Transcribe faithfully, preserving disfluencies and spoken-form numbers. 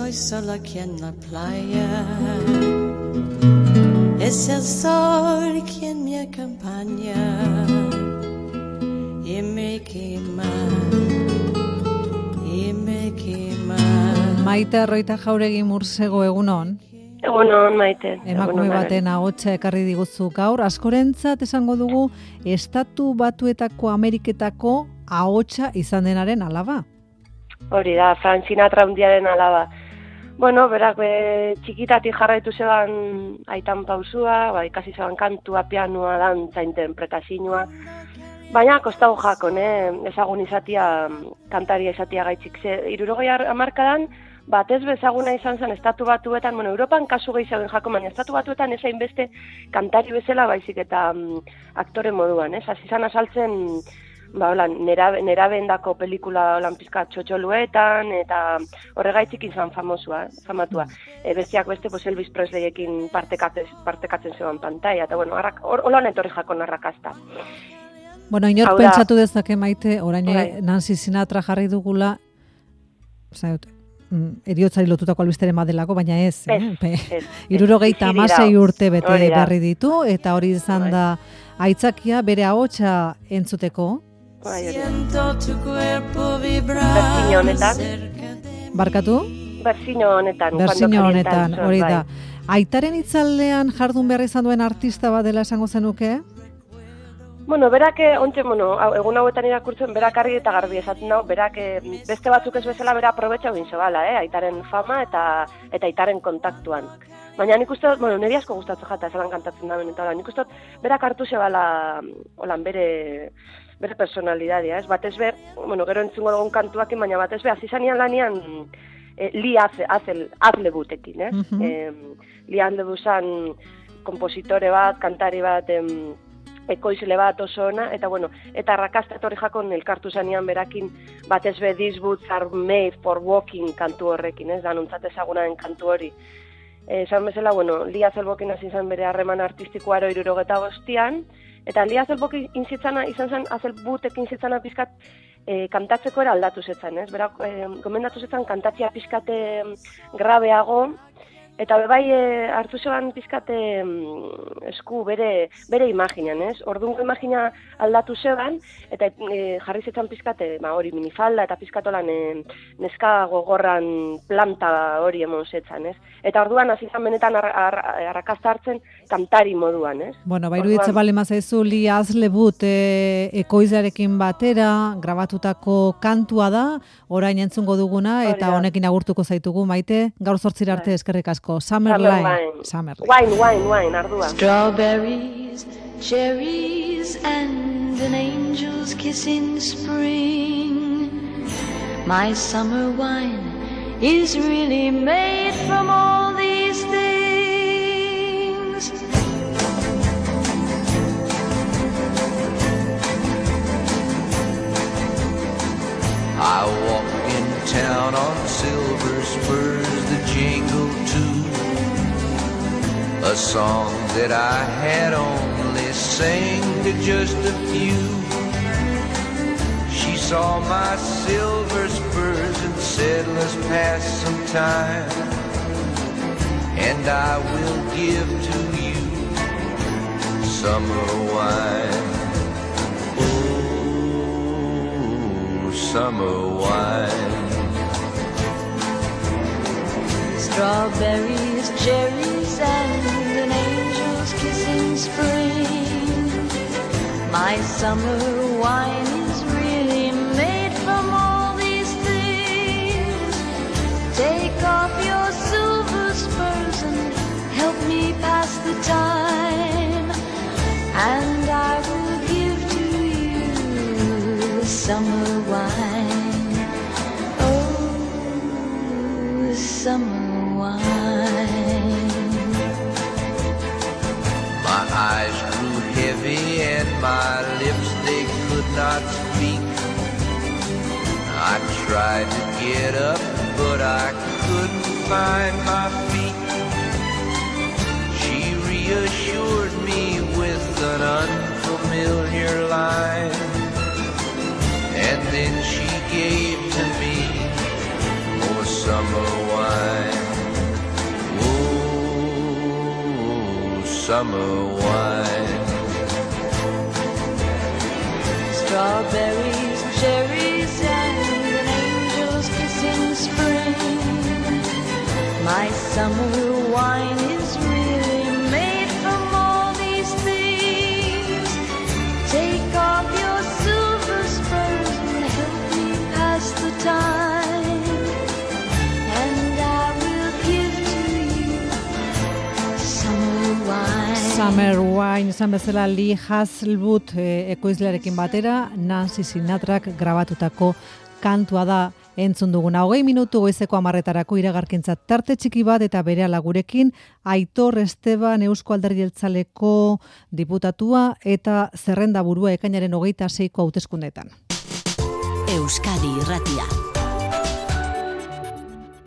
estoy solo aquí en la playa. Es el sol quien me acompaña y me quema, y me quema. Maite Arroita Jauregi Mursego, egunon. Egunon, Maite. Emakume baten ahotsa ekarri diguzu gaur. Askorentzat esango dugu Estatu Batuetako Ameriketako ahotsa izan denaren alaba. Hori da, Frank Sinatra hundiaren alaba. Bueno, berak be, txikitatik jarraitu zeban aitan pausua, ba, ikasi zeban kantua, pianoa, dantza, interpretazioa. Baina kostau jakon, eh? ezagun izatia, kantaria izatia gaitxik. Hirurogei hamarkadan, batez bezaguna izan zen Estatu Batuetan, bueno, Europan kasu gehiago jako, baina Estatu Batuetan ez hainbeste kantari bezala baizik eta um, aktore moduan, ez? Hasi izan azaltzen, ba, hola, nerabe, nerabendako pelikula holan pizka txotxoluetan, eta horregaitzik izan famosua, famatua. E, bestiak beste, pues, Elvis Presleyekin partekatzen, partekatzen zegoen pantaia, eta bueno, arrak, or, holan etorri jakon arrakasta. Bueno, inork pentsatu dezake, Maite, orain Nancy Sinatra jarri dugula, zaut, eriotzari lotutako albisteren badelako, baina ez, eh? Hirurogeita hamasei urte bete berri ditu, eta hori izan da aitzakia bere ahotsa entzuteko. Berzino honetan. Barkatu? Berzino honetan. Berzino honetan, hori da. Aitaren itzaldean jardun behar izan duen artista bat dela esango zenuke? Bueno, berak, ontxe, bueno, egun hauetan irakurtzen, berak argi eta garbi esaten dago, berak beste batzuk ez bezala bera aprobetxa egin zebala, eh? Aitaren fama eta eta aitaren kontaktuan. Baina nik uste, bueno, niri asko gustatzen jata, zelan kantatzen da benetan, nik uste, berak hartu zebala, holan, bere, bere personalidadia, ez? Batez be, bueno, gero entzungo dugun kantuakin, baina batez be, azizanian lanian eh, li azlebutekin, ez? Uh-huh. eh, li azlebuzan kompositore bat, kantari bat, em, ekoizle bat oso ona, eta bueno, eta arrakasta etorri jakon elkartu zanean berakin batez be These Boots Are Made for Walking kantu horrekin, ez da, nontzat ezagunaren kantu hori. Esan bezala, bueno, Lia Zelbokin hasi izan bere harreman artistikoaro hirurogeta bostian, eta Lia Zelbokin inzitzana izan zen, Azelbutekin inzitzana pizkat e, kantatzeko era aldatu zetzen, ez? Berak, e, gomendatu zetzen kantatzea pizkate grabeago, eta bai e, hartu zeban pizkate esku bere, bere imaginan, ez? Ordungo imagina aldatu zeban, eta e, jarri zetzen pizkate, ba, hori minifalda, eta pizkatolan e, neska gogorran planta hori emon zetzen, ez? Eta orduan hasi izan benetan arrakasta hartzen kantari moduan, ez? Bueno, ba, iruditzen bale mazaizu, Li Azlebut e, ekoizarekin batera, grabatutako kantua da, orain entzungo duguna, eta honekin agurtuko zaitugu, Maite, gaur zortzira arte eskerrik asko. Summer Line. Summer Wine, wine, wine, ardua. Strawberries, cherries, and an angel's kiss in spring. My summer wine is really made from all these things. I walk in town on silver spurs that jingle too, a song that I had only sang to just a few. She saw my silver spurs and said, let's pass some time, and I will give to you summer wine. Oh, summer wine. Strawberries, cherries, and an angel's kiss in spring. My summer wine is really made from all these things. Take off your silver spurs and help me pass the time, and I will give to you summer wine. Oh, summer wine. My eyes grew heavy and my lips, they could not speak. I tried to get up, but I couldn't find my feet. She reassured me with an unfamiliar line, and then she gave to me more summer wine. summer wine. Strawberries, cherries, and an angel's kiss in spring. My summer wine is really made from all these things. Take off your silver spurs and help me pass the time, and I will give to you summer wine. Summer Wine, esan bezala Lee Hazlewood eh, ekoizlearekin batera, Nancy Sinatrak grabatutako kantua da entzun duguna. Hogei minutu goizeko hamarretarako iragarkentzat tarte txiki bat eta berehala gurekin Aitor Esteban Eusko Alderdi Jeltzaleko diputatua eta zerrenda burua ekainaren hogeita seiko hauteskundeetan. Euskadi Irratia.